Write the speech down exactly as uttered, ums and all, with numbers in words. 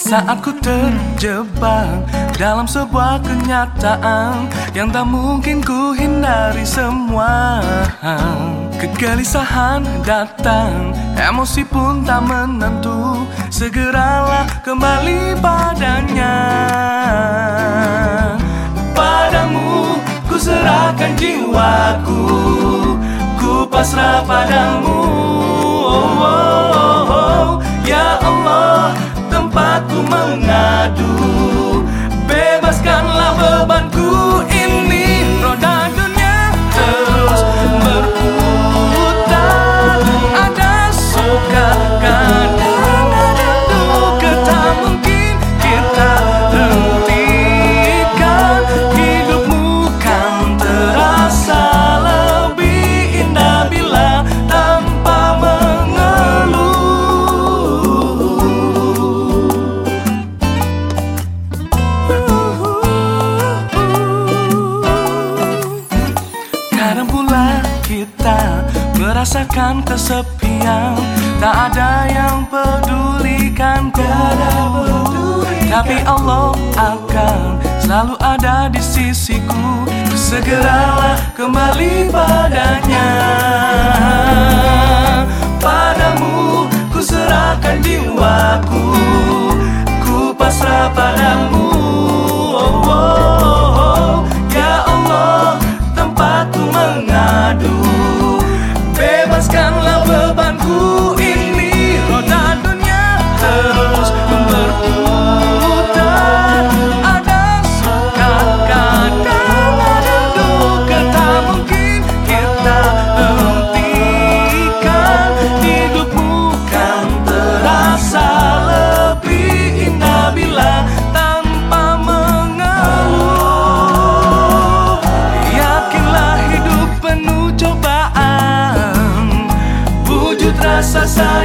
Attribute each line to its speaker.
Speaker 1: Saat ku terjebak dalam sebuah kenyataan yang tak mungkin ku hindari semua. Kegelisahan datang, emosi pun tak menentu. Segeralah kembali padanya. Padamu ku serahkan jiwaku, ku pasrah padamu. Oh, oh, oh, oh. Ya Allah, tempatku mengadu, bebaskanlah bebanku ini. Roda dunia terus berputar, ada suka kadang ada duka, tak mungkin kita hentikan. Hidupmu kan terasa lebih indah bila tanpa mengeluh. Kadang pula kita merasakan kesepian, tak ada yang pedulikanku. Tapi Allah akan selalu ada di sisiku. Segeralah kembali padanya. Padamu ku serahkan jiwaku, ku pasrah padamu. Oh, oh, oh. Ya Allah, tempatku mengadu, bebaskanlah bebanku ini. Roda dunia terus berputar, ada suka kadang ada duka, tak mungkin kita hentikan. Hidupmu kan terasa lebih indah bila tanpa mengeluh. Yakinlah hidup penuh cobaan, wujud rasa sayang